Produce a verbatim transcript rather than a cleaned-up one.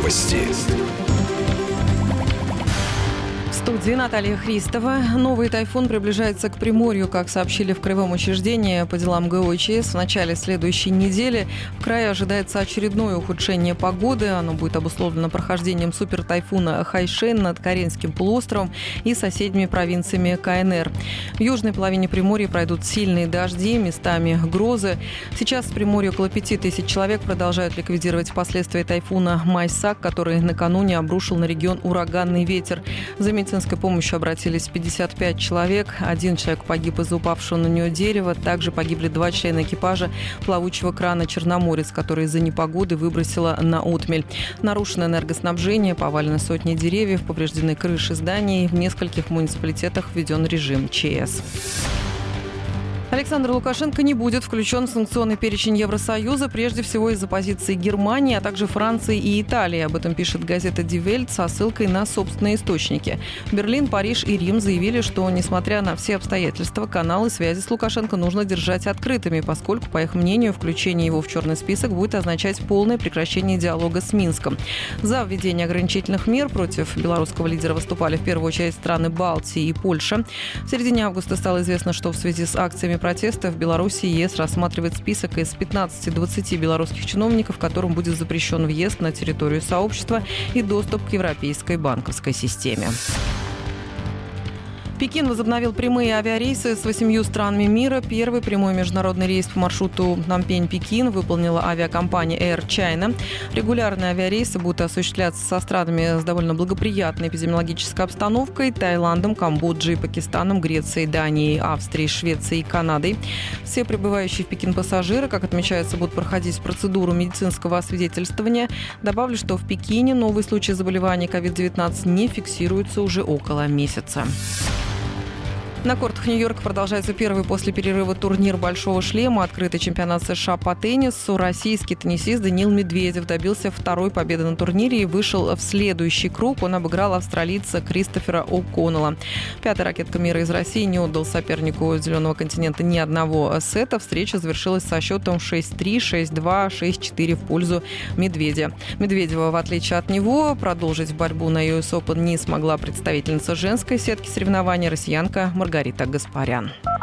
Новости. В студии Наталья Христова. Новый тайфун приближается к Приморью, как сообщили в Краевом учреждении по делам ГОЧС. В начале следующей недели в крае ожидается очередное ухудшение погоды. Оно будет обусловлено прохождением супертайфуна Хайшэн над Карельским полуостровом и соседними провинциями КНР. В южной половине Приморья пройдут сильные дожди, местами грозы. Сейчас в Приморье около пяти тысяч человек продолжают ликвидировать последствия тайфуна Майсак, который накануне обрушил на регион ураганный ветер. За медицинской помощью обратились пятьдесят пять человек. Один человек погиб из-за упавшего на него дерева. Также погибли два члена экипажа плавучего крана «Черноморец», который из-за непогоды выбросило на отмель. Нарушено энергоснабжение, повалены сотни деревьев, повреждены крыши зданий. В нескольких муниципалитетах введен режим ЧС. Александр Лукашенко не будет включен в санкционный перечень Евросоюза, прежде всего из-за позиции Германии, а также Франции и Италии. Об этом пишет газета Die Welt со ссылкой на собственные источники. Берлин, Париж и Рим заявили, что, несмотря на все обстоятельства, каналы связи с Лукашенко нужно держать открытыми, поскольку, по их мнению, включение его в черный список будет означать полное прекращение диалога с Минском. За введение ограничительных мер против белорусского лидера выступали в первую очередь страны Балтии и Польша. В середине августа стало известно, что в связи с акциями протеста в Беларуси ЕС рассматривает список из пятнадцати-двадцати белорусских чиновников, которым будет запрещен въезд на территорию сообщества и доступ к европейской банковской системе. Пекин возобновил прямые авиарейсы с восемью странами мира. Первый прямой международный рейс по маршруту Пномпень-Пекин выполнила авиакомпания Air China. Регулярные авиарейсы будут осуществляться со странами с довольно благоприятной эпидемиологической обстановкой: Таиландом, Камбоджей, Пакистаном, Грецией, Данией, Австрией, Швецией и Канадой. Все прибывающие в Пекин пассажиры, как отмечается, будут проходить процедуру медицинского освидетельствования. Добавлю, что в Пекине новые случаи заболевания ковид девятнадцать не фиксируются уже около месяца. На кортах Нью-Йорка продолжается первый после перерыва турнир «Большого шлема», открытый чемпионат США по теннису. Российский теннисист Даниил Медведев добился второй победы на турнире и вышел в следующий круг. Он обыграл австралийца Кристофера О'Коннелла. Пятая ракетка мира из России не отдал сопернику Зеленого континента ни одного сета. Встреча завершилась со счетом шесть-три, шесть-два, шесть-четыре в пользу Медведя. Медведева, в отличие от него, продолжить борьбу на ю эс Open не смогла представительница женской сетки соревнований, россиянка Маргарита Гаспарян.